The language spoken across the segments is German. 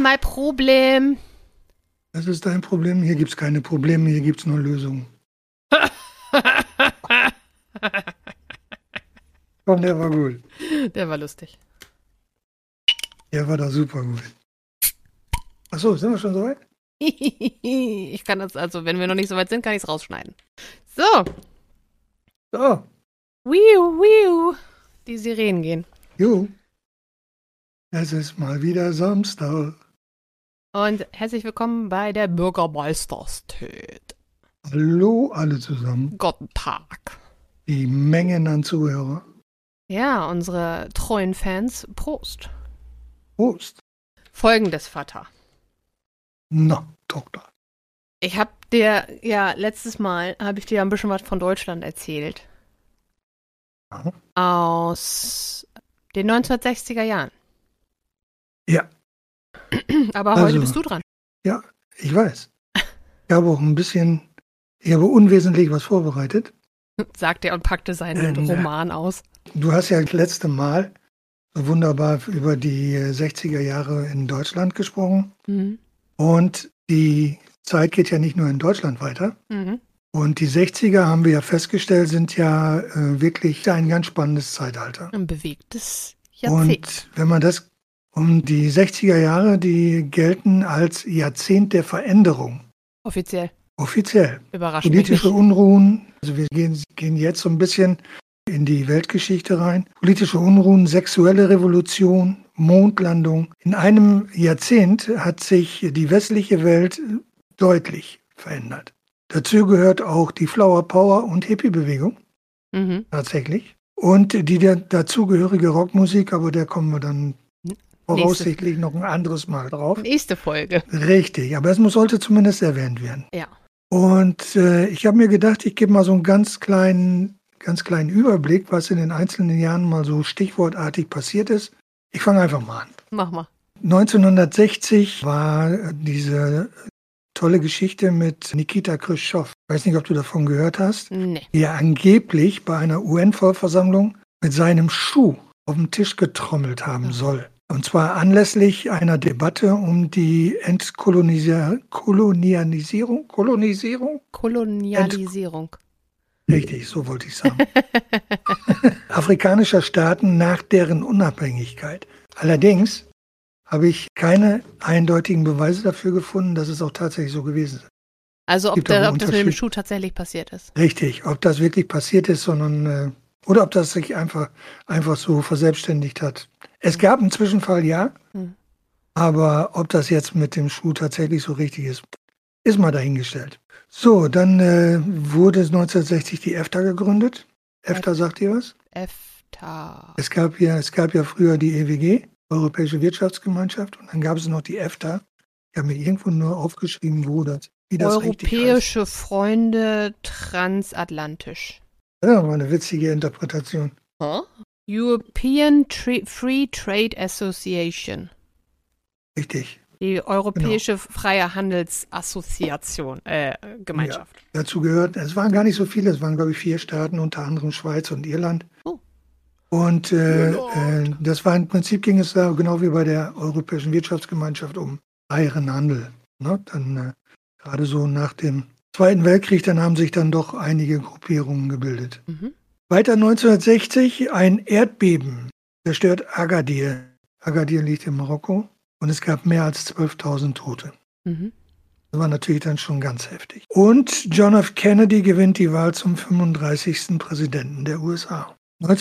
mein Problem. Das ist dein Problem. Hier gibt's keine Probleme, hier gibt's nur Lösungen. Komm, der war gut. Der war lustig. Der war da super gut. Achso, sind wir schon soweit? Ich kann das, also wenn wir noch nicht so weit sind, kann ich es rausschneiden. So. So. Wiu. Die Sirenen gehen. Jo. Es ist mal wieder Samstag. Und herzlich willkommen bei der Bürgermeisterstät. Hallo alle zusammen. Guten Tag. Die Mengen an Zuhörer. Ja, unsere treuen Fans. Prost. Prost. Folgendes, Vater. Na, Tochter. Ich habe dir, letztes Mal habe ich dir ein bisschen was von Deutschland erzählt. Aha. Aus den 1960er Jahren. Ja. Aber heute bist du dran. Ja, ich weiß. Ich habe auch ich habe unwesentlich was vorbereitet. Sagte er und packte seinen Roman aus. Du hast ja das letzte Mal so wunderbar über die 60er Jahre in Deutschland gesprochen. Mhm. Und die Zeit geht ja nicht nur in Deutschland weiter. Mhm. Und die 60er, haben wir ja festgestellt, sind ja wirklich ein ganz spannendes Zeitalter. Ein bewegtes Jahrzehnt. Und wenn man die 60er Jahre, die gelten als Jahrzehnt der Veränderung. Offiziell. Überraschend. mich Politische nicht. Unruhen, also wir gehen jetzt so ein bisschen in die Weltgeschichte rein. Politische Unruhen, sexuelle Revolution, Mondlandung. In einem Jahrzehnt hat sich die westliche Welt deutlich verändert. Dazu gehört auch die Flower Power und Hippie-Bewegung, tatsächlich. Und die dazugehörige Rockmusik, aber der kommen wir dann voraussichtlich noch ein anderes Mal drauf. Nächste Folge. Richtig, aber sollte zumindest erwähnt werden. Ja. Und ich habe mir gedacht, ich gebe mal so einen ganz kleinen Überblick, was in den einzelnen Jahren mal so stichwortartig passiert ist. Ich fange einfach mal an. Mach mal. 1960 war diese tolle Geschichte mit Nikita Khrushchev. Ich weiß nicht, ob du davon gehört hast. Nee. Der angeblich bei einer UN-Vollversammlung mit seinem Schuh auf den Tisch getrommelt haben soll. Und zwar anlässlich einer Debatte um die Kolonialisierung. Richtig, so wollte ich sagen. Afrikanischer Staaten nach deren Unabhängigkeit. Allerdings habe ich keine eindeutigen Beweise dafür gefunden, dass es auch tatsächlich so gewesen ist. Also ob das mit dem Schuh tatsächlich passiert ist. Richtig, ob das wirklich passiert ist, oder ob das sich einfach so verselbstständigt hat. Es gab einen Zwischenfall, ja, aber ob das jetzt mit dem Schuh tatsächlich so richtig ist mal dahingestellt. So, dann wurde 1960 die EFTA gegründet. EFTA sagt ihr was? EFTA. Es gab ja früher die EWG, Europäische Wirtschaftsgemeinschaft, und dann gab es noch die EFTA. Ich habe mir irgendwo nur aufgeschrieben, wie das richtig heißt. Europäische Freunde transatlantisch. Ja, war eine witzige Interpretation. Huh? European Free Trade Association. Richtig. Die Europäische Freie Handelsassoziation, Gemeinschaft. Ja, dazu gehört, es waren gar nicht so viele, es waren, glaube ich, 4 Staaten, unter anderem Schweiz und Irland. Oh. Und das war im Prinzip, ging es da genau wie bei der Europäischen Wirtschaftsgemeinschaft um freieren Handel. Ne? Dann gerade so nach dem Zweiten Weltkrieg, dann haben sich dann doch einige Gruppierungen gebildet. Weiter 1960, ein Erdbeben zerstört Agadir. Agadir liegt in Marokko und es gab mehr als 12.000 Tote. Das war natürlich dann schon ganz heftig. Und John F. Kennedy gewinnt die Wahl zum 35. Präsidenten der USA.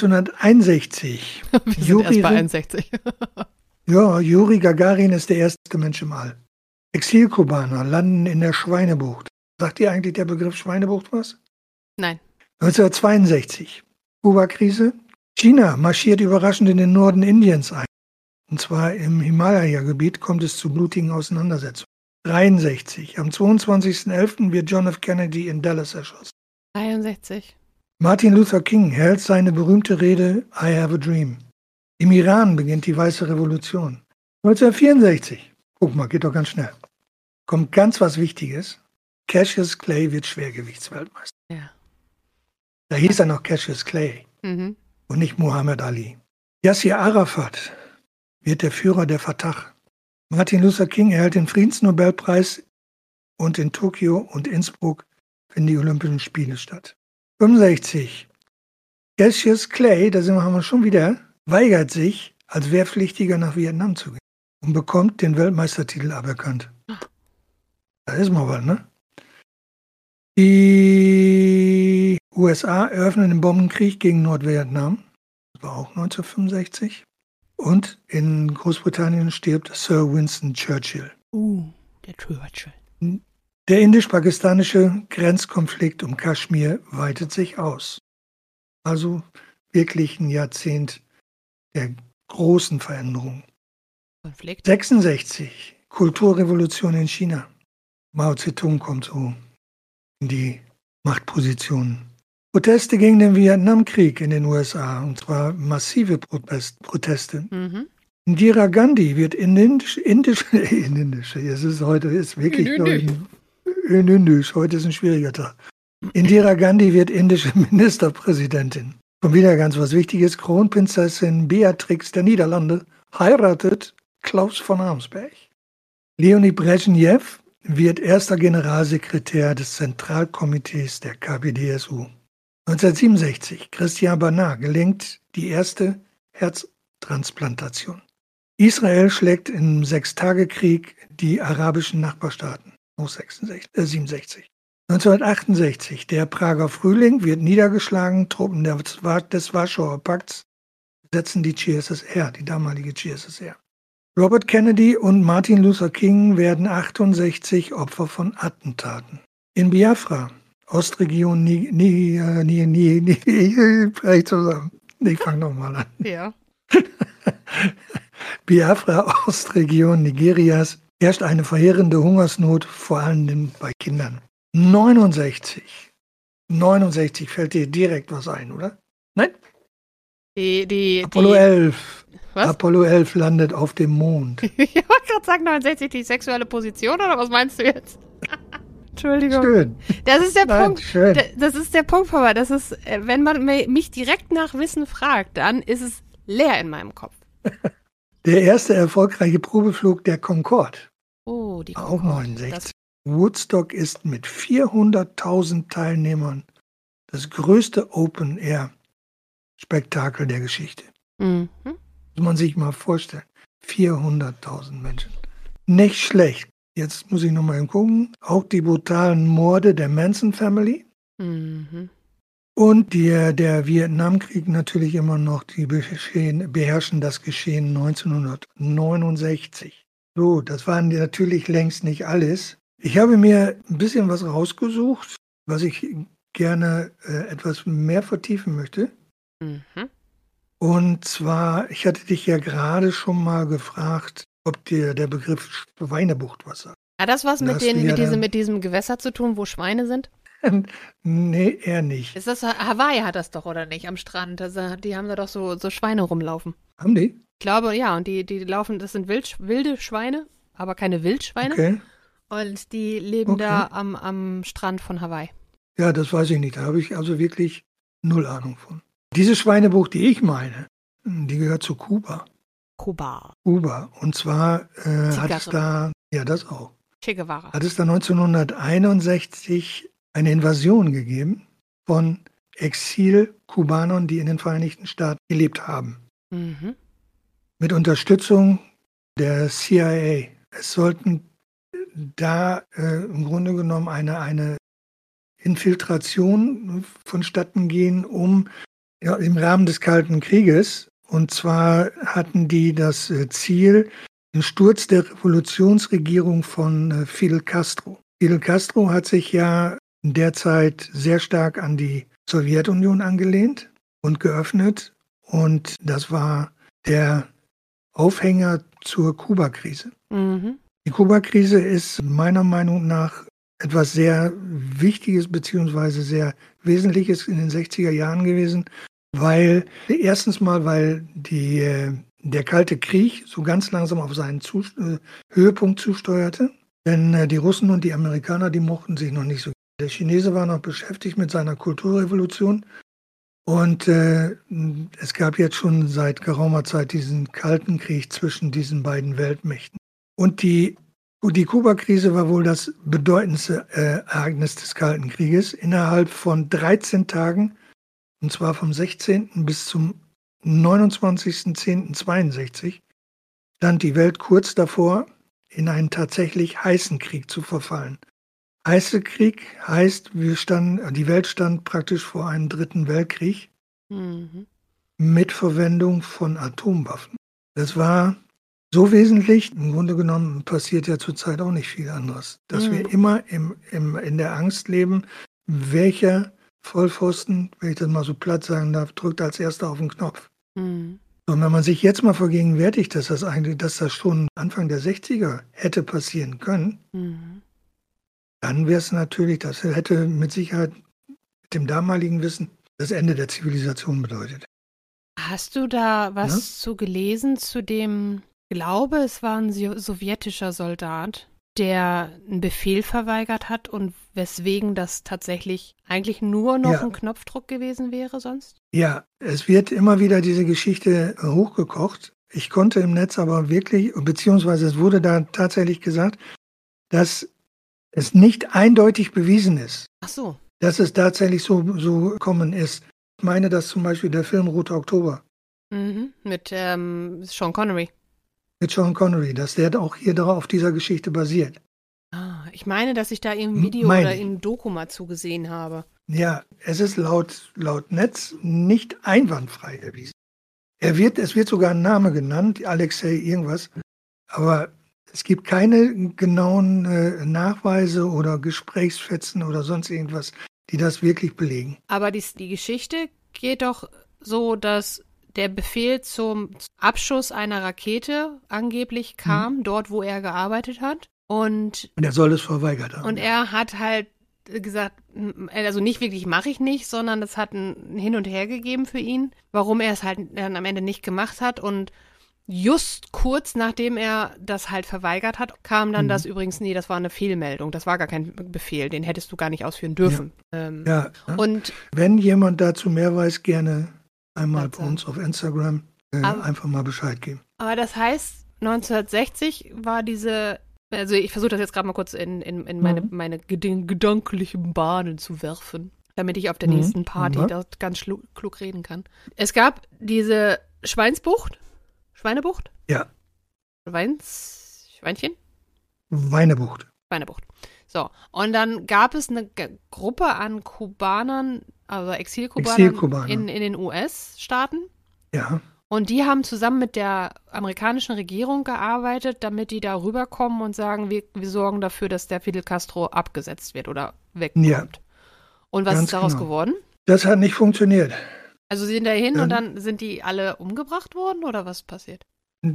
1961. Wir sind erst bei 61. Ja, Juri Gagarin ist der erste Mensch im All. Exilkubaner landen in der Schweinebucht. Sagt dir eigentlich der Begriff Schweinebucht was? Nein. 1962. Kuba-Krise. China marschiert überraschend in den Norden Indiens ein. Und zwar im Himalaya-Gebiet kommt es zu blutigen Auseinandersetzungen. 63. Am 22.11. wird John F. Kennedy in Dallas erschossen. 63. Martin Luther King hält seine berühmte Rede I Have a Dream. Im Iran beginnt die Weiße Revolution. 1964. Guck mal, geht doch ganz schnell. Kommt ganz was Wichtiges. Cassius Clay wird Schwergewichtsweltmeister. Ja. Da hieß er noch Cassius Clay und nicht Muhammad Ali. Yasser Arafat wird der Führer der Fatah. Martin Luther King erhält den Friedensnobelpreis und in Tokio und Innsbruck finden die Olympischen Spiele statt. 65. Cassius Clay, haben wir schon wieder, weigert sich, als Wehrpflichtiger nach Vietnam zu gehen und bekommt den Weltmeistertitel aberkannt. Da ist mal was, ne? Die USA eröffnen den Bombenkrieg gegen Nordvietnam. Das war auch 1965. Und in Großbritannien stirbt Sir Winston Churchill. Der Churchill. Der indisch-pakistanische Grenzkonflikt um Kaschmir weitet sich aus. Also wirklich ein Jahrzehnt der großen Veränderungen. Konflikt. 66. Kulturrevolution in China. Mao Zedong kommt so in die Machtpositionen. Proteste gegen den Vietnamkrieg in den USA, und zwar massive Proteste. Mhm. Indira Gandhi wird heute ist ein schwieriger Tag. Indira Gandhi wird indische Ministerpräsidentin. Schon wieder ganz was Wichtiges. Kronprinzessin Beatrix der Niederlande heiratet Klaus von Arnsberg. Leonid Brezhnev wird erster Generalsekretär des Zentralkomitees der KPDSU. 1967, Christian Barnard gelingt die erste Herztransplantation. Israel schlägt im Sechstagekrieg die arabischen Nachbarstaaten. 67. 1968, der Prager Frühling wird niedergeschlagen. Truppen des Warschauer Pakts setzen die GSSR, die damalige GSSR. Robert Kennedy und Martin Luther King werden 68 Opfer von Attentaten. In Biafra, Ostregion Ich fange nochmal an. Ja. Biafra, Ostregion Nigerias, herrscht eine verheerende Hungersnot, vor allem bei Kindern. 69 fällt dir direkt was ein, oder? Nein? Apollo 11. Was? Apollo 11 landet auf dem Mond. Ich wollte gerade sagen, 69 die sexuelle Position, oder was meinst du jetzt? Entschuldigung. Schön. Das ist der Punkt. Schön. Das ist der Punkt, Papa. Das ist, wenn man mich direkt nach Wissen fragt, dann ist es leer in meinem Kopf. Der erste erfolgreiche Probeflug der Concorde. Oh, die Concorde. Auch 69. Das Woodstock ist mit 400.000 Teilnehmern das größte Open-Air-Spektakel der Geschichte. Mhm. Muss man sich mal vorstellen. 400.000 Menschen. Nicht schlecht. Jetzt muss ich nochmal gucken. Auch die brutalen Morde der Manson Family. Mhm. Und der Vietnamkrieg natürlich immer noch, die beherrschen das Geschehen 1969. So, das waren natürlich längst nicht alles. Ich habe mir ein bisschen was rausgesucht, was ich gerne etwas mehr vertiefen möchte. Mhm. Und zwar, ich hatte dich ja gerade schon mal gefragt, ob dir der Begriff Schweinebucht was sagt. Hat das was mit diesem Gewässer zu tun, wo Schweine sind? Nee, eher nicht. Ist das Hawaii hat das doch, oder nicht? Am Strand. Die haben da doch so Schweine rumlaufen. Haben die? Ich glaube, ja. Und die laufen, das sind wilde Schweine, aber keine Wildschweine. Okay. Und die leben da am Strand von Hawaii. Ja, das weiß ich nicht. Da habe ich also wirklich null Ahnung von. Diese Schweinebucht, die ich meine, die gehört zu Kuba. Kuba. Und zwar hat es da, ja das auch, Che Guevara. Hat es da 1961 eine Invasion gegeben von Exil-Kubanern, die in den Vereinigten Staaten gelebt haben. Mhm. Mit Unterstützung der CIA. Es sollten da im Grunde genommen eine Infiltration vonstatten gehen, im Rahmen des Kalten Krieges. Und zwar hatten die das Ziel, den Sturz der Revolutionsregierung von Fidel Castro. Fidel Castro hat sich ja in der Zeit sehr stark an die Sowjetunion angelehnt und geöffnet. Und das war der Aufhänger zur Kuba-Krise. Mhm. Die Kuba-Krise ist meiner Meinung nach etwas sehr Wichtiges bzw. sehr Wesentliches in den 60er Jahren gewesen, weil der Kalte Krieg so ganz langsam auf seinen Höhepunkt zusteuerte. Denn die Russen und die Amerikaner, die mochten sich noch nicht so. Der Chinese war noch beschäftigt mit seiner Kulturrevolution. Und es gab jetzt schon seit geraumer Zeit diesen Kalten Krieg zwischen diesen beiden Weltmächten. Und die Kuba-Krise war wohl das bedeutendste Ereignis des Kalten Krieges. Innerhalb von 13 Tagen, und zwar vom 16. bis zum 29.10.62, stand die Welt kurz davor, in einen tatsächlich heißen Krieg zu verfallen. Heißer Krieg heißt, die Welt stand praktisch vor einem dritten Weltkrieg mit Verwendung von Atomwaffen. Das war so wesentlich, im Grunde genommen passiert ja zurzeit auch nicht viel anderes, dass wir immer in der Angst leben, welcher Vollpfosten, wenn ich das mal so platt sagen darf, drückt als erster auf den Knopf. Und wenn man sich jetzt mal vergegenwärtigt, dass das schon Anfang der 60er hätte passieren können, dann wäre es natürlich, das hätte mit Sicherheit mit dem damaligen Wissen das Ende der Zivilisation bedeutet. Hast du da was zu gelesen zu dem, ich glaube, es war ein sowjetischer Soldat, der einen Befehl verweigert hat und weswegen das tatsächlich eigentlich nur noch ein Knopfdruck gewesen wäre sonst? Ja, es wird immer wieder diese Geschichte hochgekocht. Ich konnte im Netz aber wirklich, beziehungsweise es wurde da tatsächlich gesagt, dass es nicht eindeutig bewiesen ist, dass es tatsächlich so gekommen ist. Ich meine, dass zum Beispiel der Film Roter Oktober mit Sean Connery. Mit Sean Connery, dass der auch hier auf dieser Geschichte basiert. Ich meine, dass ich da im Video oder im Doku mal zugesehen habe. Ja, es ist laut Netz nicht einwandfrei erwiesen. Es wird sogar ein Name genannt, Alexei irgendwas, aber es gibt keine genauen Nachweise oder Gesprächsfetzen oder sonst irgendwas, die das wirklich belegen. Aber die Geschichte geht doch so, dass der Befehl zum Abschuss einer Rakete angeblich kam, dort, wo er gearbeitet hat. Und er soll es verweigert haben. Und er hat halt gesagt, also nicht wirklich mache ich nicht, sondern es hat ein Hin und Her gegeben für ihn, warum er es halt dann am Ende nicht gemacht hat. Und just kurz nachdem er das halt verweigert hat, kam dann das übrigens, das war eine Fehlmeldung, das war gar kein Befehl, den hättest du gar nicht ausführen dürfen. Und wenn jemand dazu mehr weiß, gerne einmal bei uns auf Instagram einfach mal Bescheid geben. Aber das heißt, 1960 war also ich versuche das jetzt gerade mal kurz in meine gedanklichen Bahnen zu werfen, damit ich auf der nächsten Party dort ganz klug reden kann. Es gab diese Schweinebucht? Ja. Schweinchen? Weinebucht. So, und dann gab es eine Gruppe an Kubanern, also Exilkubanern in den US-Staaten. Ja. Und die haben zusammen mit der amerikanischen Regierung gearbeitet, damit die da rüberkommen und sagen, wir sorgen dafür, dass der Fidel Castro abgesetzt wird oder wegkommt. Ja. Und was ist daraus geworden? Das hat nicht funktioniert. Also sie sind da hin und dann sind die alle umgebracht worden oder was passiert?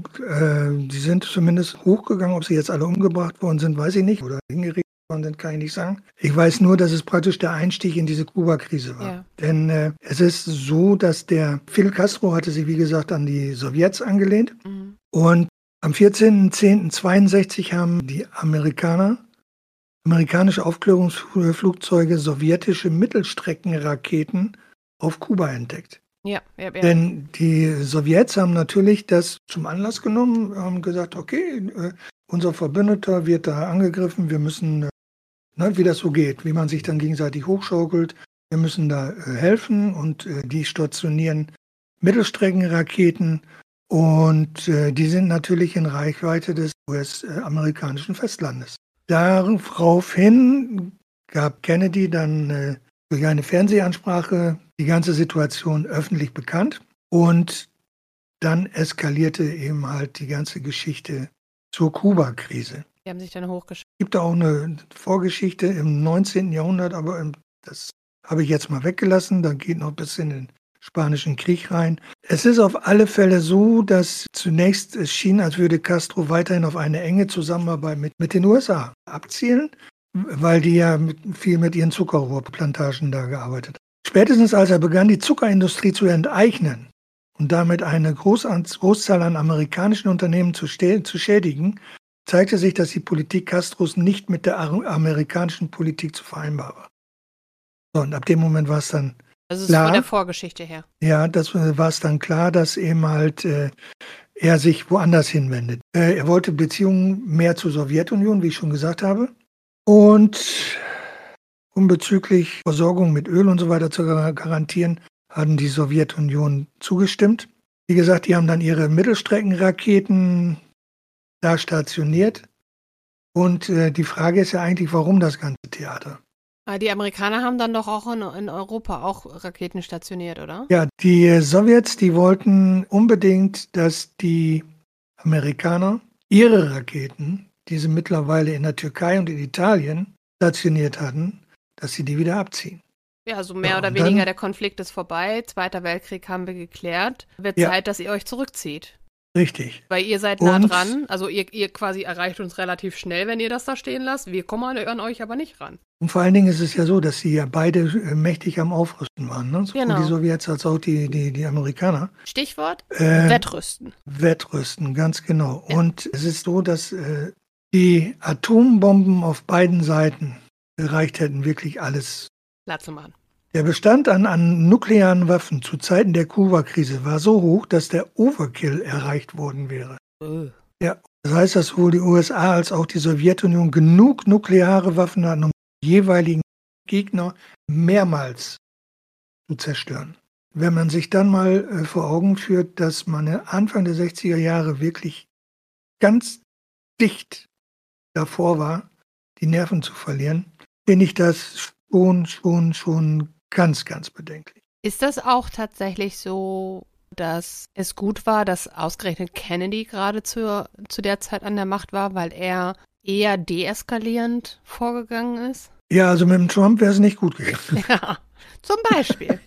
Die sind zumindest hochgegangen. Ob sie jetzt alle umgebracht worden sind, weiß ich nicht. Oder hingerichtet worden sind, kann ich nicht sagen. Ich weiß nur, dass es praktisch der Einstieg in diese Kuba-Krise war. Ja. Denn es ist so, dass der Fidel Castro hatte sich, wie gesagt, an die Sowjets angelehnt. Und am 14.10.62 haben die amerikanische Aufklärungsflugzeuge sowjetische Mittelstreckenraketen auf Kuba entdeckt. Ja. Denn die Sowjets haben natürlich das zum Anlass genommen, haben gesagt, okay, unser Verbündeter wird da angegriffen, wir müssen, wie das so geht, wie man sich dann gegenseitig hochschaukelt, wir müssen da helfen und die stationieren Mittelstreckenraketen und die sind natürlich in Reichweite des US-amerikanischen Festlandes. Daraufhin gab Kennedy dann durch eine Fernsehansprache die ganze Situation öffentlich bekannt und dann eskalierte eben halt die ganze Geschichte zur Kuba-Krise. Die haben sich dann hochgeschaut. Es gibt auch eine Vorgeschichte im 19. Jahrhundert, aber das habe ich jetzt mal weggelassen. Da geht noch bis in den Spanischen Krieg rein. Es ist auf alle Fälle so, dass zunächst es schien, als würde Castro weiterhin auf eine enge Zusammenarbeit mit den USA abzielen, weil die ja viel mit ihren Zuckerrohrplantagen da gearbeitet haben. Spätestens als er begann, die Zuckerindustrie zu enteignen und damit eine Großzahl an amerikanischen Unternehmen zu schädigen, zeigte sich, dass die Politik Castros nicht mit der amerikanischen Politik zu vereinbar war. So, und ab dem Moment war es dann klar, von der Vorgeschichte her. Ja, das war es dann klar, dass eben halt er sich woanders hinwendet. Er wollte Beziehungen mehr zur Sowjetunion, wie ich schon gesagt habe. Und um bezüglich Versorgung mit Öl und so weiter zu garantieren, hatten die Sowjetunion zugestimmt. Wie gesagt, die haben dann ihre Mittelstreckenraketen da stationiert. Und die Frage ist ja eigentlich, warum das ganze Theater? Die Amerikaner haben dann doch auch in Europa auch Raketen stationiert, oder? Ja, die Sowjets, die wollten unbedingt, dass die Amerikaner ihre Raketen, die sie mittlerweile in der Türkei und in Italien stationiert hatten, dass sie die wieder abziehen. Ja, also mehr oder weniger der Konflikt ist vorbei. Zweiter Weltkrieg haben wir geklärt. Wird Zeit, dass ihr euch zurückzieht. Richtig. Weil ihr seid nah dran. Also ihr quasi erreicht uns relativ schnell, wenn ihr das da stehen lasst. Wir kommen an euch aber nicht ran. Und vor allen Dingen ist es ja so, dass sie ja beide mächtig am Aufrüsten waren. Ne? Sowohl die Sowjets als auch die Amerikaner. Stichwort Wettrüsten. Wettrüsten, ganz genau. Ja. Und es ist so, dass die Atombomben auf beiden Seiten gereicht hätten, wirklich alles klar zu machen. Der Bestand an nuklearen Waffen zu Zeiten der Kuba-Krise war so hoch, dass der Overkill erreicht worden wäre. Ja, das heißt, dass sowohl die USA als auch die Sowjetunion genug nukleare Waffen hatten, um die jeweiligen Gegner mehrmals zu zerstören. Wenn man sich dann mal vor Augen führt, dass man Anfang der 60er Jahre wirklich ganz dicht davor war, die Nerven zu verlieren, finde ich das schon ganz, ganz bedenklich. Ist das auch tatsächlich so, dass es gut war, dass ausgerechnet Kennedy gerade zu der Zeit an der Macht war, weil er eher deeskalierend vorgegangen ist? Ja, also mit dem Trump wäre es nicht gut gegangen. Ja, zum Beispiel.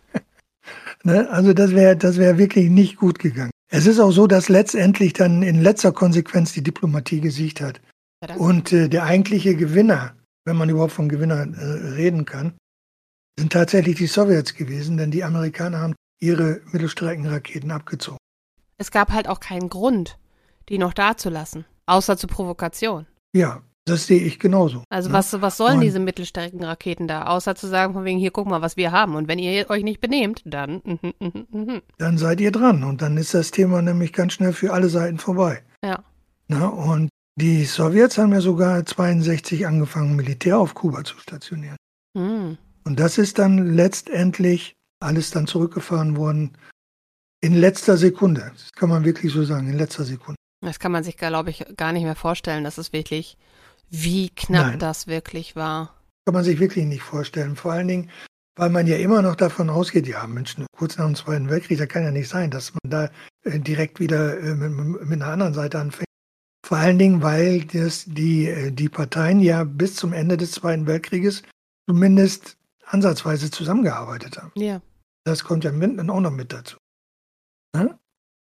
Ne, also das wäre wirklich nicht gut gegangen. Es ist auch so, dass letztendlich dann in letzter Konsequenz die Diplomatie gesiegt hat. Ja, und der eigentliche Gewinner, wenn man überhaupt von Gewinner reden kann, sind tatsächlich die Sowjets gewesen, denn die Amerikaner haben ihre Mittelstreckenraketen abgezogen. Es gab halt auch keinen Grund, die noch dazulassen, außer zur Provokation. Ja, das sehe ich genauso. Also ne? Was sollen diese Mittelstreckenraketen da, außer zu sagen von wegen, hier, guck mal, was wir haben. Und wenn ihr euch nicht benehmt, dann Dann seid ihr dran und dann ist das Thema nämlich ganz schnell für alle Seiten vorbei. Ja. Na, und die Sowjets haben ja sogar 1962 angefangen, Militär auf Kuba zu stationieren. Mhm. Und das ist dann letztendlich alles dann zurückgefahren worden in letzter Sekunde. Das kann man wirklich so sagen, in letzter Sekunde. Das kann man sich, glaube ich, gar nicht mehr vorstellen, dass es wirklich, wie knapp das wirklich war. Kann man sich wirklich nicht vorstellen. Vor allen Dingen, weil man ja immer noch davon ausgeht, ja Mensch, kurz nach dem Zweiten Weltkrieg, da kann ja nicht sein, dass man da direkt wieder mit einer anderen Seite anfängt. Vor allen Dingen, weil die Parteien ja bis zum Ende des Zweiten Weltkrieges zumindest ansatzweise zusammengearbeitet haben. Ja. Das kommt ja dann auch noch mit dazu. Hm?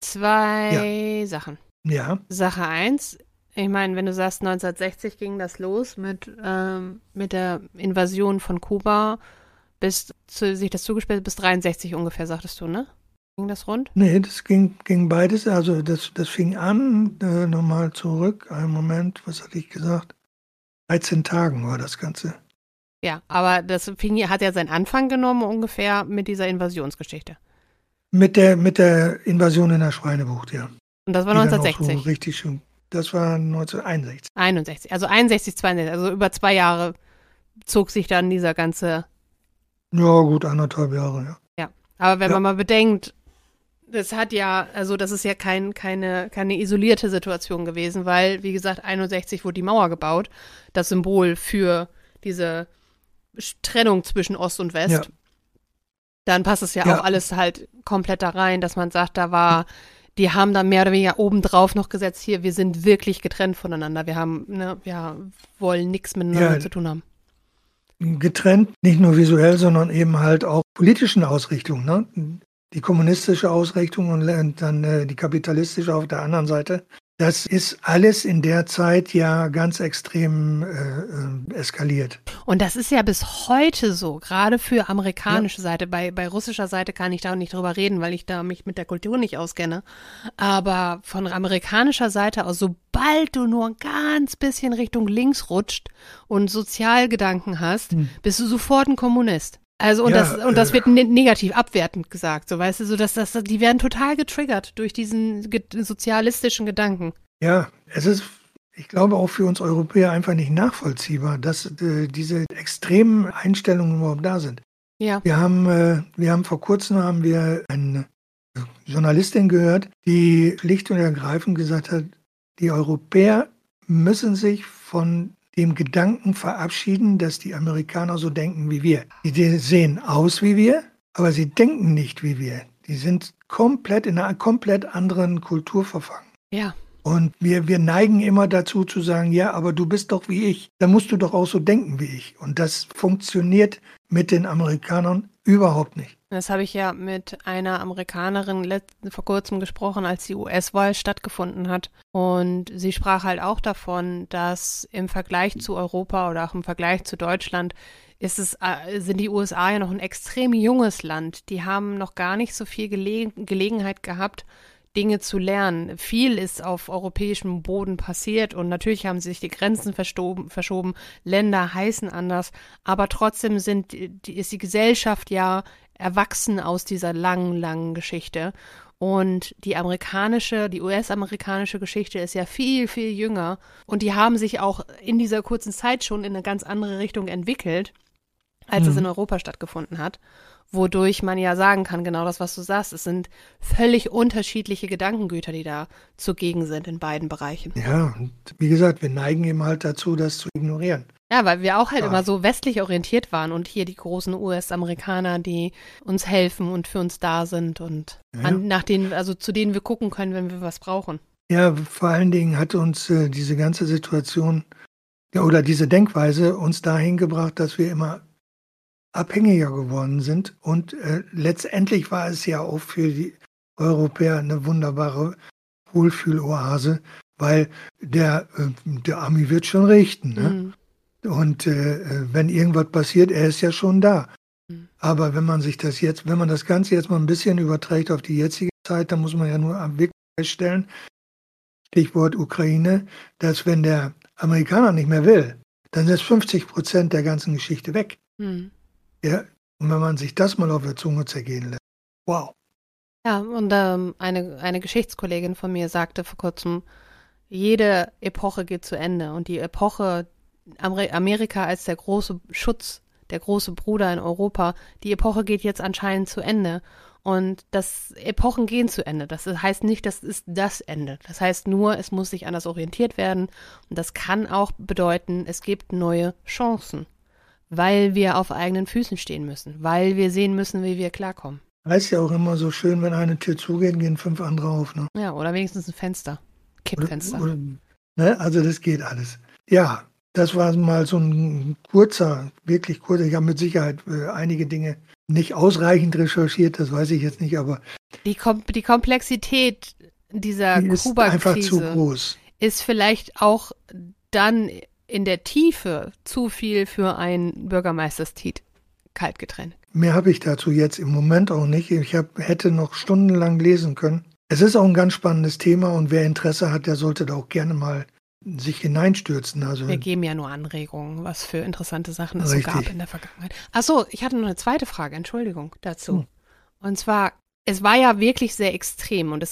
Zwei Sachen. Ja. Sache 1, ich meine, wenn du sagst, 1960 ging das los mit der Invasion von Kuba, sich das zugespitzt bis 63 ungefähr, sagtest du, ne? Ging das rund? Nee, das ging beides. Also das fing an, nochmal zurück, einen Moment, was hatte ich gesagt? 13 Tagen war das Ganze. Ja, aber das hat ja seinen Anfang genommen ungefähr mit dieser Invasionsgeschichte. Mit der Invasion in der Schweinebucht, ja. Und das war 1960? So richtig schön. Das war 1961. 61, also 61, 62, also über 2 Jahre zog sich dann dieser ganze... Ja, gut 1,5 Jahre, ja. Ja, aber wenn man mal bedenkt, das ist ja keine isolierte Situation gewesen, weil, wie gesagt, 61 wurde die Mauer gebaut, das Symbol für diese Trennung zwischen Ost und West. Ja. Dann passt es ja auch alles halt komplett da rein, dass man sagt, die haben da mehr oder weniger obendrauf noch gesetzt, hier, wir sind wirklich getrennt voneinander, wir wollen nichts miteinander zu tun haben. Getrennt, nicht nur visuell, sondern eben halt auch politischen Ausrichtungen, ne? Die kommunistische Ausrichtung und dann die kapitalistische auf der anderen Seite. Das ist alles in der Zeit ja ganz extrem eskaliert. Und das ist ja bis heute so, gerade für amerikanische Seite. Bei russischer Seite kann ich da auch nicht drüber reden, weil ich da mich mit der Kultur nicht auskenne. Aber von amerikanischer Seite aus, sobald du nur ein ganz bisschen Richtung links rutscht und Sozialgedanken hast, bist du sofort ein Kommunist. Also und Ja, das wird negativ abwertend gesagt, so weißt du, so dass die werden total getriggert durch diesen sozialistischen Gedanken. ja, es ist, ich glaube, auch für uns Europäer einfach nicht nachvollziehbar, dass diese extremen Einstellungen überhaupt da sind. Ja. Wir haben vor kurzem eine Journalistin gehört, die schlicht und ergreifend gesagt hat, die Europäer müssen sich von dem Gedanken verabschieden, dass die Amerikaner so denken wie wir. Die sehen aus wie wir, aber sie denken nicht wie wir. Die sind komplett in einer komplett anderen Kultur verfangen. Ja. Und wir neigen immer dazu zu sagen, ja, aber du bist doch wie ich. Dann musst du doch auch so denken wie ich. Und das funktioniert mit den Amerikanern überhaupt nicht. Das habe ich ja mit einer Amerikanerin vor kurzem gesprochen, als die US-Wahl stattgefunden hat. Und sie sprach halt auch davon, dass im Vergleich zu Europa oder auch im Vergleich zu Deutschland sind die USA ja noch ein extrem junges Land. Die haben noch gar nicht so viel Gelegenheit gehabt, Dinge zu lernen. Viel ist auf europäischem Boden passiert und natürlich haben sich die Grenzen verschoben, Länder heißen anders, aber trotzdem ist die Gesellschaft ja erwachsen aus dieser langen, langen Geschichte. Und die US-amerikanische Geschichte ist ja viel, viel jünger und die haben sich auch in dieser kurzen Zeit schon in eine ganz andere Richtung entwickelt, als es in Europa stattgefunden hat. Wodurch man ja sagen kann, genau das, was du sagst, es sind völlig unterschiedliche Gedankengüter, die da zugegen sind in beiden Bereichen. Ja, und wie gesagt, wir neigen eben halt dazu, das zu ignorieren. Ja, weil wir auch halt immer so westlich orientiert waren und hier die großen US-Amerikaner, die uns helfen und für uns da sind und zu denen wir gucken können, wenn wir was brauchen. Ja, vor allen Dingen hat uns diese ganze Situation oder diese Denkweise uns dahin gebracht, dass wir immer abhängiger geworden sind. Und letztendlich war es ja auch für die Europäer eine wunderbare Wohlfühloase, weil der Ami wird schon richten. Ne? Und wenn irgendwas passiert, er ist ja schon da. Aber wenn man das Ganze jetzt mal ein bisschen überträgt auf die jetzige Zeit, dann muss man ja nur wirklich feststellen, Stichwort Ukraine, dass wenn der Amerikaner nicht mehr will, dann ist 50% der ganzen Geschichte weg. Ja, und wenn man sich das mal auf der Zunge zergehen lässt, wow. Ja, und eine Geschichtskollegin von mir sagte vor kurzem, jede Epoche geht zu Ende und die Epoche Amerika als der große Schutz, der große Bruder in Europa, die Epoche geht jetzt anscheinend zu Ende. Und Epochen gehen zu Ende. Das heißt nicht, das ist das Ende. Das heißt nur, es muss sich anders orientiert werden. Und das kann auch bedeuten, es gibt neue Chancen. Weil wir auf eigenen Füßen stehen müssen, weil wir sehen müssen, wie wir klarkommen. Heißt ja auch immer so schön, wenn eine Tür zugeht, gehen 5 andere auf. Ne? Ja, oder wenigstens ein Fenster. Kippfenster. Ne? Also das geht alles. Ja, das war mal so ein wirklich kurzer, ich habe mit Sicherheit einige Dinge nicht ausreichend recherchiert, das weiß ich jetzt nicht, aber die Komplexität dieser ist einfach zu Kuba-Krise groß. Ist vielleicht auch dann in der Tiefe zu viel für ein Bürgermeisterstiet Kaltgetränk. Mehr habe ich dazu jetzt im Moment auch nicht. Ich hätte noch stundenlang lesen können. Es ist auch ein ganz spannendes Thema und wer Interesse hat, der sollte da auch gerne mal sich hineinstürzen. Also wir geben ja nur Anregungen, was für interessante Sachen es so gab in der Vergangenheit. Achso, ich hatte noch eine zweite Frage, Entschuldigung dazu. Und zwar, es war ja wirklich sehr extrem und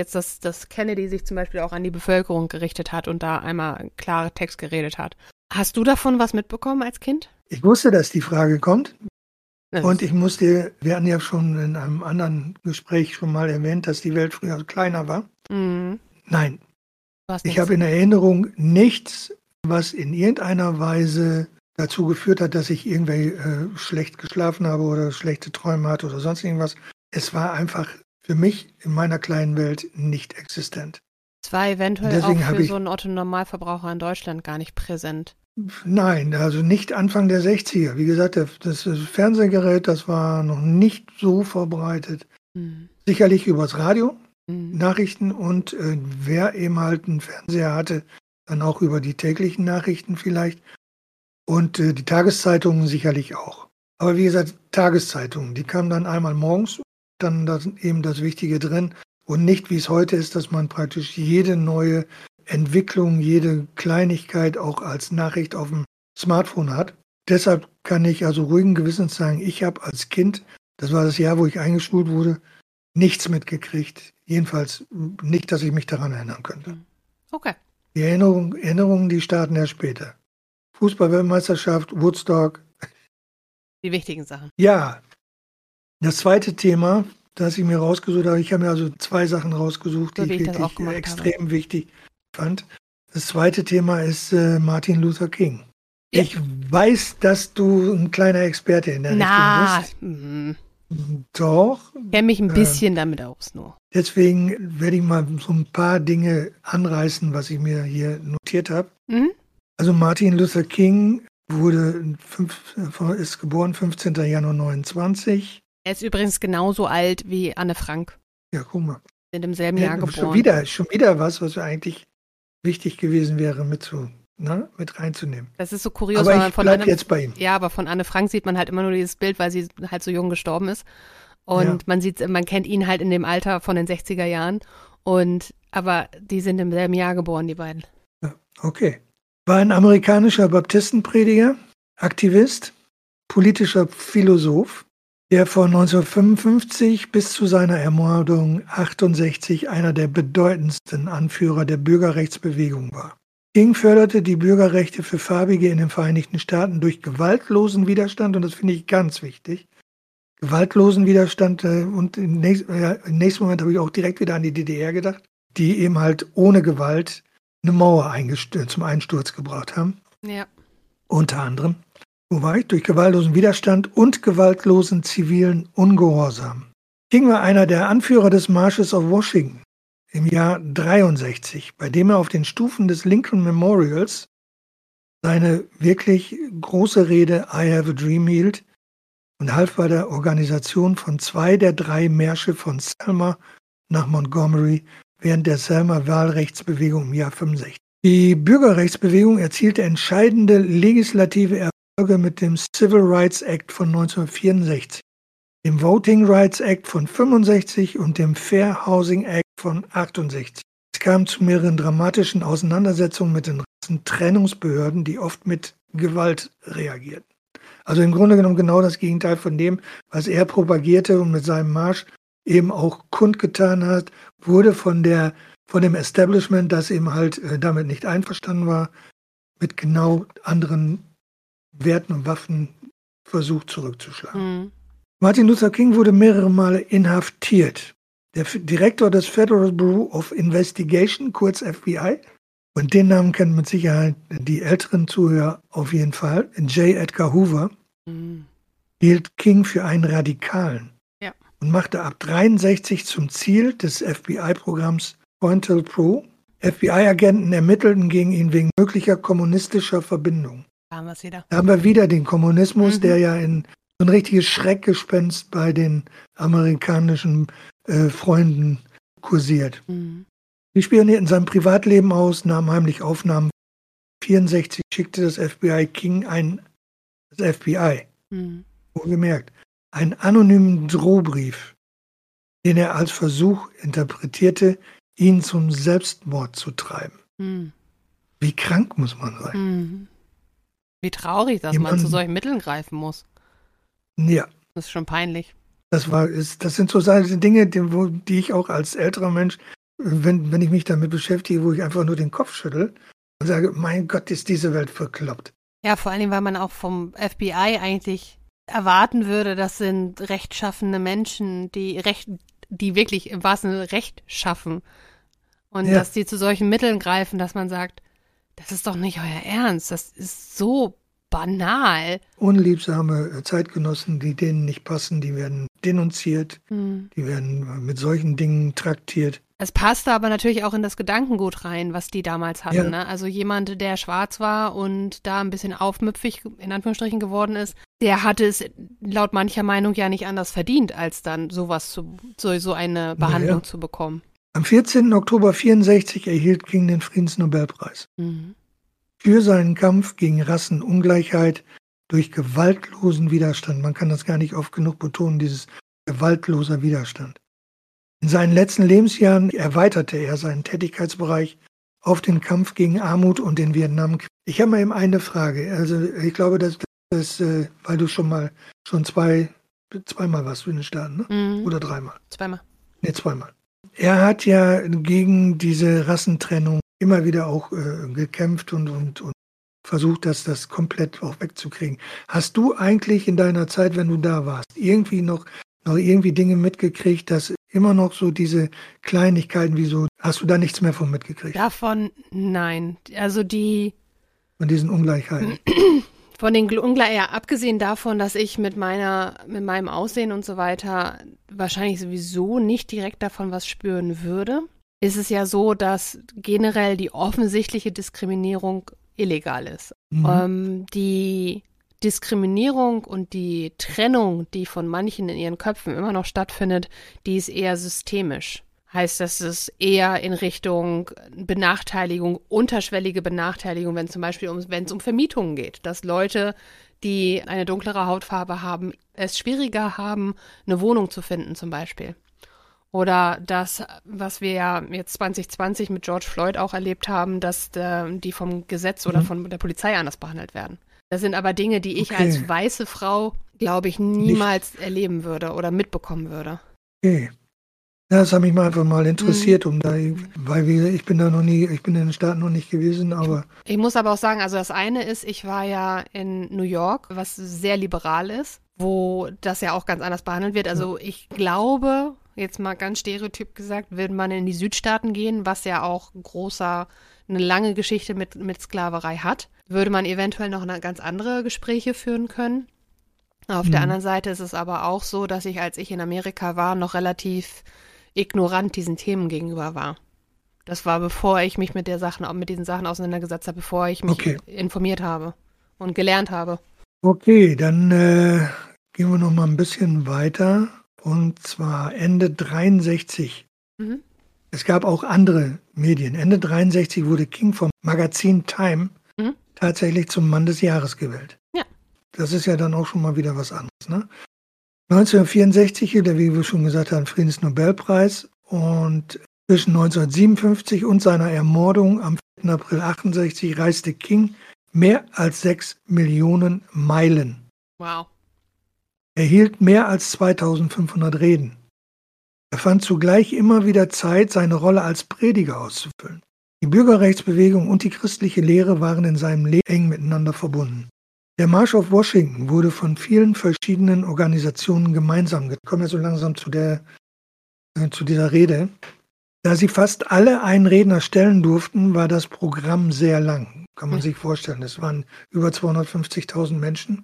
dass Kennedy sich zum Beispiel auch an die Bevölkerung gerichtet hat und da einmal klare Text geredet hat. Hast du davon was mitbekommen als Kind? Ich wusste, dass die Frage kommt. Und wir hatten ja schon in einem anderen Gespräch schon mal erwähnt, dass die Welt früher kleiner war. Nein. Ich habe in Erinnerung nichts, was in irgendeiner Weise dazu geführt hat, dass ich irgendwie schlecht geschlafen habe oder schlechte Träume hatte oder sonst irgendwas. Es war einfach für mich in meiner kleinen Welt nicht existent. Es war eventuell auch für so einen Otto-Normalverbraucher in Deutschland gar nicht präsent. Nein, also nicht Anfang der 60er. Wie gesagt, das Fernsehgerät, das war noch nicht so verbreitet. Sicherlich übers Radio, Nachrichten und wer eben halt einen Fernseher hatte, dann auch über die täglichen Nachrichten vielleicht. Und die Tageszeitungen sicherlich auch. Aber wie gesagt, Tageszeitungen, die kamen dann einmal morgens, dann eben das Wichtige drin. Und nicht, wie es heute ist, dass man praktisch jede neue Entwicklung, jede Kleinigkeit auch als Nachricht auf dem Smartphone hat. deshalb kann ich also ruhigen Gewissens sagen, ich habe als Kind, das war das Jahr, wo ich eingeschult wurde, nichts mitgekriegt. Jedenfalls nicht, dass ich mich daran erinnern könnte. Okay. Die Erinnerungen, die starten erst später. Fußball-Weltmeisterschaft, Woodstock. Die wichtigen Sachen. Ja. Das zweite Thema, das ich mir rausgesucht habe, ich habe mir also 2 Sachen rausgesucht, die ich wirklich extrem wichtig fand. Das zweite Thema ist Martin Luther King. Ja. Ich weiß, dass du ein kleiner Experte in der Richtung bist. Doch. Ich kenne mich ein bisschen damit aus nur. Deswegen werde ich mal so ein paar Dinge anreißen, was ich mir hier notiert habe. Also Martin Luther King ist geboren 15. Januar 1929. Er ist übrigens genauso alt wie Anne Frank. Ja, guck mal. Sind im selben Jahr geboren. Schon wieder was eigentlich wichtig gewesen wäre mit reinzunehmen. Das ist so kurios. Aber ich bleibe jetzt bei ihm. Ja, aber von Anne Frank sieht man halt immer nur dieses Bild, weil sie halt so jung gestorben ist. Und man kennt ihn halt in dem Alter von den 60er Jahren. Aber die sind im selben Jahr geboren, die beiden. Ja, okay. War ein amerikanischer Baptistenprediger, Aktivist, politischer Philosoph, der von 1955 bis zu seiner Ermordung 1968 einer der bedeutendsten Anführer der Bürgerrechtsbewegung war. King förderte die Bürgerrechte für Farbige in den Vereinigten Staaten durch gewaltlosen Widerstand, und das finde ich ganz wichtig, gewaltlosen Widerstand, und im nächsten Moment habe ich auch direkt wieder an die DDR gedacht, die eben halt ohne Gewalt eine Mauer zum Einsturz gebracht haben. Ja. Unter anderem. Wo war ich? Durch gewaltlosen Widerstand und gewaltlosen zivilen Ungehorsam. King war einer der Anführer des Marsches auf Washington im Jahr 1963, bei dem er auf den Stufen des Lincoln Memorials seine wirklich große Rede I Have a Dream hielt und half bei der Organisation von 2 der 3 Märsche von Selma nach Montgomery während der Selma-Wahlrechtsbewegung im Jahr 65. Die Bürgerrechtsbewegung erzielte entscheidende legislative Erfolge mit dem Civil Rights Act von 1964, dem Voting Rights Act von 1965 und dem Fair Housing Act von 1968. Es kam zu mehreren dramatischen Auseinandersetzungen mit den Rassentrennungsbehörden, die oft mit Gewalt reagierten. Also im Grunde genommen genau das Gegenteil von dem, was er propagierte und mit seinem Marsch eben auch kundgetan hat, wurde von dem Establishment, das eben halt damit nicht einverstanden war, mit genau anderen Werten und Waffen versucht zurückzuschlagen. Martin Luther King wurde mehrere Male inhaftiert. Der Direktor des Federal Bureau of Investigation, kurz FBI, und den Namen kennen mit Sicherheit die älteren Zuhörer auf jeden Fall, J. Edgar Hoover, hielt King für einen Radikalen und machte ab 1963 zum Ziel des FBI-Programms COINTELPRO. FBI-Agenten ermittelten gegen ihn wegen möglicher kommunistischer Verbindungen. Da haben wir wieder den Kommunismus, der ja in so ein richtiges Schreckgespenst bei den amerikanischen Freunden kursiert. Die spionierten sein Privatleben aus, nahmen heimlich Aufnahmen. 1964 schickte das FBI King das FBI, wohlgemerkt, einen anonymen Drohbrief, den er als Versuch interpretierte, ihn zum Selbstmord zu treiben. Wie krank muss man sein? Wie traurig, dass man zu solchen Mitteln greifen muss. Ja. Das ist schon peinlich. Das sind so Dinge, die ich auch als älterer Mensch, wenn ich mich damit beschäftige, wo ich einfach nur den Kopf schüttel und sage, mein Gott, ist diese Welt verkloppt. Ja, vor allen Dingen, weil man auch vom FBI eigentlich erwarten würde, das sind rechtschaffende Menschen, die wirklich im wahrsten Sinne Recht schaffen. Und dass die zu solchen Mitteln greifen, dass man sagt, das ist doch nicht euer Ernst, das ist so banal. Unliebsame Zeitgenossen, die denen nicht passen, die werden denunziert, die werden mit solchen Dingen traktiert. Es passte aber natürlich auch in das Gedankengut rein, was die damals hatten. Ja. Ne? Also jemand, der schwarz war und da ein bisschen aufmüpfig, in Anführungsstrichen, geworden ist, der hatte es laut mancher Meinung ja nicht anders verdient, als dann so eine Behandlung zu bekommen. Am 14. Oktober 1964 erhielt King den Friedensnobelpreis. Für seinen Kampf gegen Rassenungleichheit durch gewaltlosen Widerstand. Man kann das gar nicht oft genug betonen, dieses gewaltloser Widerstand. In seinen letzten Lebensjahren erweiterte er seinen Tätigkeitsbereich auf den Kampf gegen Armut und den Vietnamkrieg. Ich habe mal eben eine Frage. Also ich glaube, das weil du schon zweimal warst du in den Staaten, ne? Mhm. Oder dreimal? Zweimal. Ne, zweimal. Er hat ja gegen diese Rassentrennung immer wieder auch gekämpft und versucht, das komplett auch wegzukriegen. Hast du eigentlich in deiner Zeit, wenn du da warst, irgendwie noch irgendwie Dinge mitgekriegt, dass immer noch so diese Kleinigkeiten hast du da nichts mehr von mitgekriegt? Davon nein. Also Von diesen Ungleichheiten? von den Ungleichheiten, abgesehen davon, dass ich mit meinem Aussehen und so weiter wahrscheinlich sowieso nicht direkt davon was spüren würde, ist es ja so, dass generell die offensichtliche Diskriminierung illegal ist. Die Diskriminierung und die Trennung, die von manchen in ihren Köpfen immer noch stattfindet, die ist eher systemisch. Heißt, dass es eher in Richtung Benachteiligung, unterschwellige Benachteiligung, wenn es um Vermietungen geht, dass Leute, die eine dunklere Hautfarbe haben, es schwieriger haben, eine Wohnung zu finden zum Beispiel. Oder das, was wir ja jetzt 2020 mit George Floyd auch erlebt haben, dass die vom Gesetz oder von der Polizei anders behandelt werden. Das sind aber Dinge, die ich als weiße Frau, glaube ich, niemals erleben würde oder mitbekommen würde. Okay. Das hat mich einfach mal interessiert, weil ich bin in den Staaten noch nicht gewesen, aber. Ich muss aber auch sagen, also das eine ist, ich war ja in New York, was sehr liberal ist, wo das ja auch ganz anders behandelt wird. Also ich glaube, jetzt mal ganz stereotyp gesagt, würde man in die Südstaaten gehen, was ja auch eine lange Geschichte mit Sklaverei hat, würde man eventuell noch ganz andere Gespräche führen können. Auf der anderen Seite ist es aber auch so, dass als ich in Amerika war, noch relativ ignorant diesen Themen gegenüber war. Das war, bevor ich mich mit diesen Sachen auseinandergesetzt habe, bevor ich mich informiert habe und gelernt habe. Okay, dann gehen wir noch mal ein bisschen weiter. Und zwar Ende 63. Es gab auch andere Medien. Ende 63 wurde King vom Magazin Time tatsächlich zum Mann des Jahres gewählt. Ja. Das ist ja dann auch schon mal wieder was anderes, ne? 1964 hielt er, wie wir schon gesagt haben, Friedensnobelpreis, und zwischen 1957 und seiner Ermordung am 4. April 68 reiste King mehr als 6 Millionen Meilen. Wow. Er hielt mehr als 2500 Reden. Er fand zugleich immer wieder Zeit, seine Rolle als Prediger auszufüllen. Die Bürgerrechtsbewegung und die christliche Lehre waren in seinem Leben eng miteinander verbunden. Der Marsch auf Washington wurde von vielen verschiedenen Organisationen gemeinsam. Kommen wir so langsam zu dieser Rede. Da sie fast alle einen Redner stellen durften, war das Programm sehr lang. Kann man sich vorstellen. Es waren über 250.000 Menschen,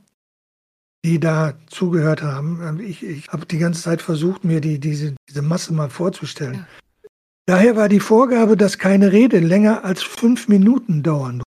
die da zugehört haben. Ich habe die ganze Zeit versucht, mir diese Masse mal vorzustellen. Ja. Daher war die Vorgabe, dass keine Rede länger als 5 Minuten dauern durfte,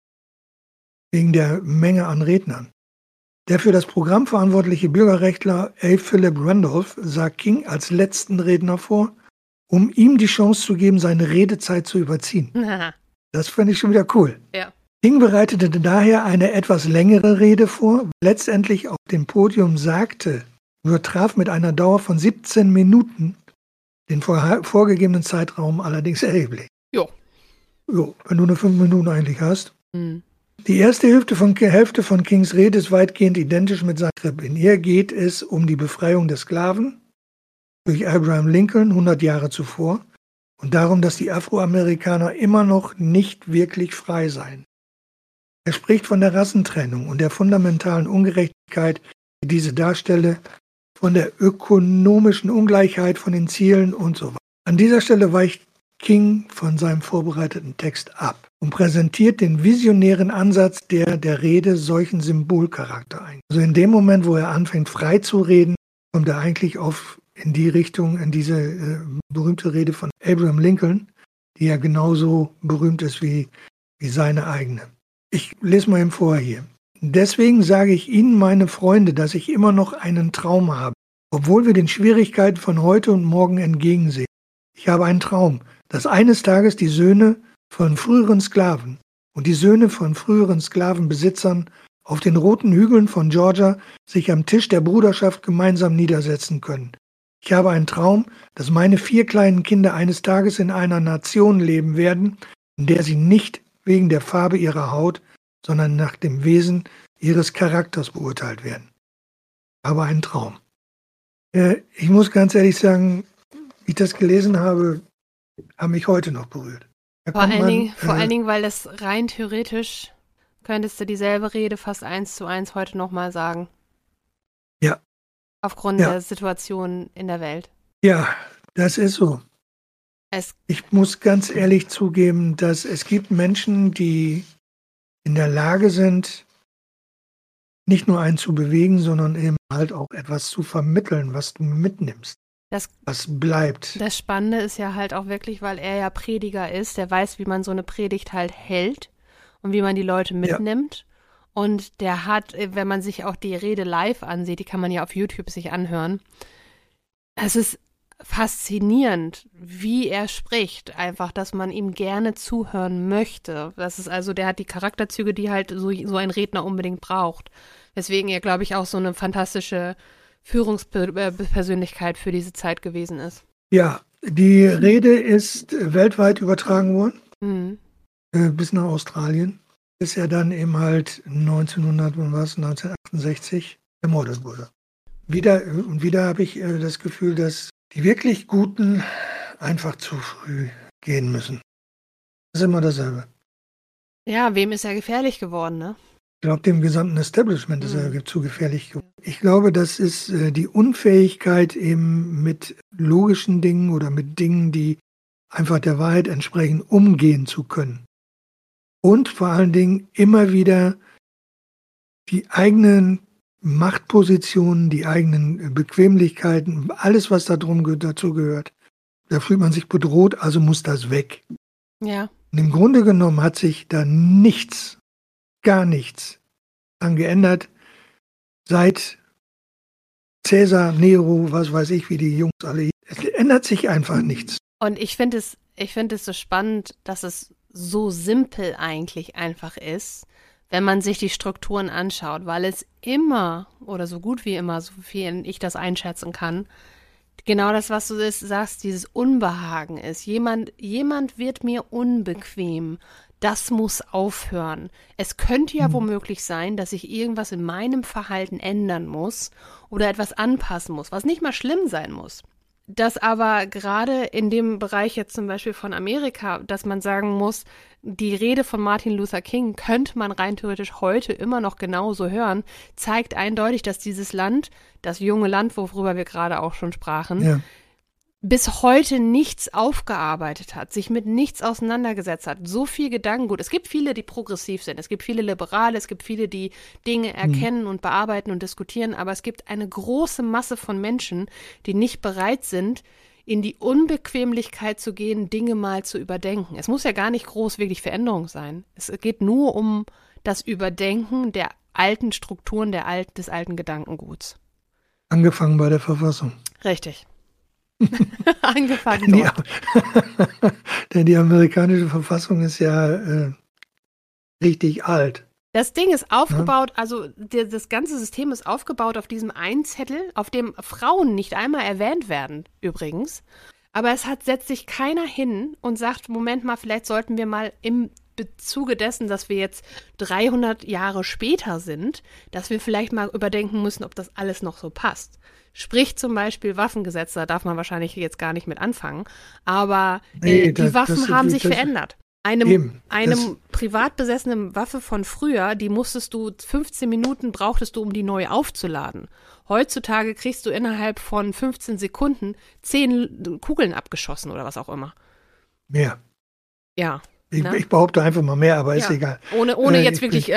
wegen der Menge an Rednern. Der für das Programm verantwortliche Bürgerrechtler A. Philip Randolph sah King als letzten Redner vor, um ihm die Chance zu geben, seine Redezeit zu überziehen. Das fand ich schon wieder cool. Ja. King bereitete daher eine etwas längere Rede vor, letztendlich auf dem Podium sagte, übertraf mit einer Dauer von 17 Minuten den vorgegebenen Zeitraum allerdings erheblich. Jo, wenn du nur 5 Minuten eigentlich hast. Die erste Hälfte von Kings Rede ist weitgehend identisch mit seinem Skript. In ihr geht es um die Befreiung der Sklaven durch Abraham Lincoln 100 Jahre zuvor und darum, dass die Afroamerikaner immer noch nicht wirklich frei seien. Er spricht von der Rassentrennung und der fundamentalen Ungerechtigkeit, die diese darstelle, von der ökonomischen Ungleichheit, von den Zielen und so weiter. An dieser Stelle weicht King von seinem vorbereiteten Text ab und präsentiert den visionären Ansatz, der Rede solchen Symbolcharakter ein. Also in dem Moment, wo er anfängt frei zu reden, kommt er eigentlich in die Richtung, in diese berühmte Rede von Abraham Lincoln, die ja genauso berühmt ist wie seine eigene. Ich lese mal eben vor hier. Deswegen sage ich Ihnen, meine Freunde, dass ich immer noch einen Traum habe, obwohl wir den Schwierigkeiten von heute und morgen entgegensehen. Ich habe einen Traum, dass eines Tages die Söhne von früheren Sklaven und die Söhne von früheren Sklavenbesitzern auf den roten Hügeln von Georgia sich am Tisch der Bruderschaft gemeinsam niedersetzen können. Ich habe einen Traum, dass meine 4 kleinen Kinder eines Tages in einer Nation leben werden, in der sie nicht wegen der Farbe ihrer Haut, sondern nach dem Wesen ihres Charakters beurteilt werden. Aber ein Traum. Ich muss ganz ehrlich sagen, wie ich das gelesen habe, haben mich heute noch berührt. Vor allen Dingen, weil das rein theoretisch könntest du dieselbe Rede fast 1:1 heute nochmal sagen. Ja. Aufgrund der Situation in der Welt. Ja, das ist so. Ich muss ganz ehrlich zugeben, dass es gibt Menschen, die in der Lage sind, nicht nur einen zu bewegen, sondern eben halt auch etwas zu vermitteln, was du mitnimmst. Was bleibt. Das Spannende ist ja halt auch wirklich, weil er ja Prediger ist, der weiß, wie man so eine Predigt halt hält und wie man die Leute mitnimmt. Ja. Und der hat, wenn man sich auch die Rede live ansieht, die kann man ja auf YouTube sich anhören, es ist faszinierend, wie er spricht, einfach, dass man ihm gerne zuhören möchte. Das ist also, der hat die Charakterzüge, die halt so ein Redner unbedingt braucht. Weswegen er, glaube ich, auch so eine fantastische Führungspersönlichkeit für diese Zeit gewesen ist. Ja, die Rede ist weltweit übertragen worden, bis nach Australien, bis er dann eben halt 1968 ermordet wurde. Wieder habe ich das Gefühl, dass die wirklich Guten einfach zu früh gehen müssen. Das ist immer dasselbe. Ja, wem ist er gefährlich geworden, ne? Ich glaube, dem gesamten Establishment ist er zu gefährlich geworden. Ich glaube, das ist die Unfähigkeit, eben mit logischen Dingen oder mit Dingen, die einfach der Wahrheit entsprechen, umgehen zu können. Und vor allen Dingen immer wieder die eigenen Machtpositionen, die eigenen Bequemlichkeiten, alles, was dazu gehört. Da fühlt man sich bedroht, also muss das weg. Ja. Und im Grunde genommen hat sich da nichts, gar nichts an geändert, seit Cäsar, Nero, was weiß ich, wie die Jungs alle. Es ändert sich einfach nichts. Und ich finde es so spannend, dass es so simpel eigentlich einfach ist, wenn man sich die Strukturen anschaut, weil es immer oder so gut wie immer, so viel ich das einschätzen kann, genau das, was du sagst, dieses Unbehagen ist. Jemand wird mir unbequem. Das muss aufhören. Es könnte ja womöglich sein, dass ich irgendwas in meinem Verhalten ändern muss oder etwas anpassen muss, was nicht mal schlimm sein muss. Dass aber gerade in dem Bereich jetzt zum Beispiel von Amerika, dass man sagen muss, die Rede von Martin Luther King könnte man rein theoretisch heute immer noch genauso hören, zeigt eindeutig, dass dieses Land, das junge Land, worüber wir gerade auch schon sprachen, bis heute nichts aufgearbeitet hat, sich mit nichts auseinandergesetzt hat, so viel Gedankengut. Es gibt viele, die progressiv sind, es gibt viele Liberale, es gibt viele, die Dinge erkennen und bearbeiten und diskutieren, aber es gibt eine große Masse von Menschen, die nicht bereit sind, in die Unbequemlichkeit zu gehen, Dinge mal zu überdenken. Es muss ja gar nicht groß wirklich Veränderung sein. Es geht nur um das Überdenken der alten Strukturen, des alten Gedankenguts. Angefangen bei der Verfassung. Richtig. Angefangen dort. Denn die amerikanische Verfassung ist ja richtig alt. Das Ding ist aufgebaut, also das ganze System ist aufgebaut auf diesem einen Zettel, auf dem Frauen nicht einmal erwähnt werden, übrigens. Aber setzt sich keiner hin und sagt, Moment mal, vielleicht sollten wir mal im Bezuge dessen, dass wir jetzt 300 Jahre später sind, dass wir vielleicht mal überdenken müssen, ob das alles noch so passt. Sprich zum Beispiel Waffengesetz, da darf man wahrscheinlich jetzt gar nicht mit anfangen, aber die Waffen haben sich verändert. Einem privat besessenen Waffe von früher, die brauchtest du 15 Minuten, um die neu aufzuladen. Heutzutage kriegst du innerhalb von 15 Sekunden 10 Kugeln abgeschossen oder was auch immer. Mehr. Ja. Ich behaupte einfach mal mehr, aber ist egal. Ohne jetzt wirklich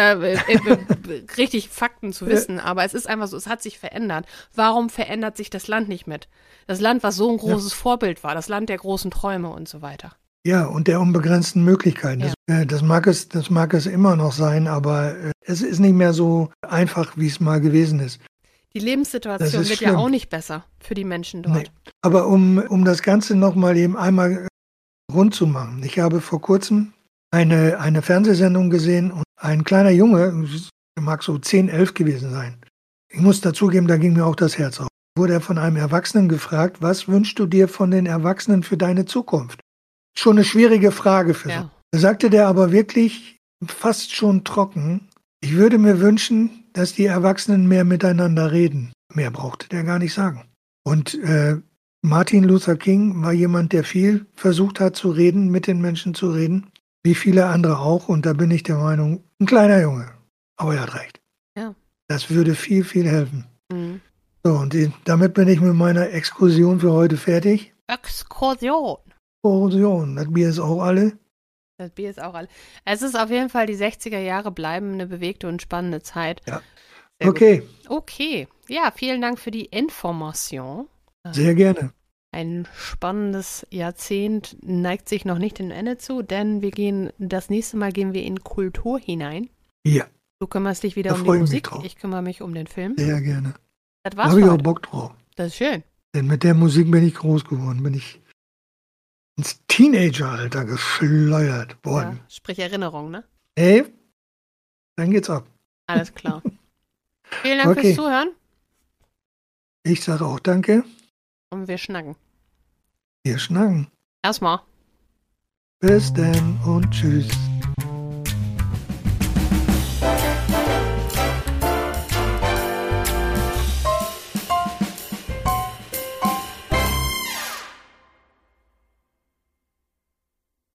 richtig Fakten zu wissen, aber es ist einfach so, es hat sich verändert. Warum verändert sich das Land nicht mit? Das Land, was so ein großes Vorbild war, das Land der großen Träume und so weiter. Ja, und der unbegrenzten Möglichkeiten. Ja. Das mag es immer noch sein, aber es ist nicht mehr so einfach, wie es mal gewesen ist. Die Lebenssituation wird ja auch nicht besser für die Menschen dort. Nee. Aber um das Ganze nochmal eben einmal rund zu machen. Ich habe vor kurzem eine Fernsehsendung gesehen und ein kleiner Junge, mag so 10, 11 gewesen sein. Ich muss dazugeben, da ging mir auch das Herz auf. Wurde er von einem Erwachsenen gefragt, was wünschst du dir von den Erwachsenen für deine Zukunft? Schon eine schwierige Frage für so. Da sagte der aber wirklich fast schon trocken, Ich würde mir wünschen, dass die Erwachsenen mehr miteinander reden. Mehr brauchte der gar nicht sagen. Und Martin Luther King war jemand, der viel versucht hat zu reden, mit den Menschen zu reden, wie viele andere auch. Und da bin ich der Meinung, ein kleiner Junge, aber er hat recht. Ja. Das würde viel, viel helfen. Mhm. So, und damit bin ich mit meiner Exkursion für heute fertig. Exkursion. Exkursion, das Bier ist auch alle. Das Bier ist auch alle. Es ist auf jeden Fall, die 60er Jahre bleiben eine bewegte und spannende Zeit. Ja. Sehr Okay. Gut. Okay. Ja, vielen Dank für die Information. Sehr gerne. Ein spannendes Jahrzehnt neigt sich noch nicht dem Ende zu, denn das nächste Mal gehen wir in Kultur hinein. Ja. Du kümmerst dich wieder Da um die freue ich mich Musik, drauf. ich kümmere mich um den Film. Sehr gerne. Das Da war's habe ich für auch heute. Bock drauf. Das ist schön. Denn mit der Musik bin ich groß geworden, bin ich ins Teenageralter geschleudert Ja, worden. sprich Erinnerung, ne? Hey, dann geht's ab. Alles klar. Vielen Dank Okay. fürs Zuhören Ich sage auch danke. und wir schnacken. Wir schnacken. Erstmal. Bis dann und tschüss.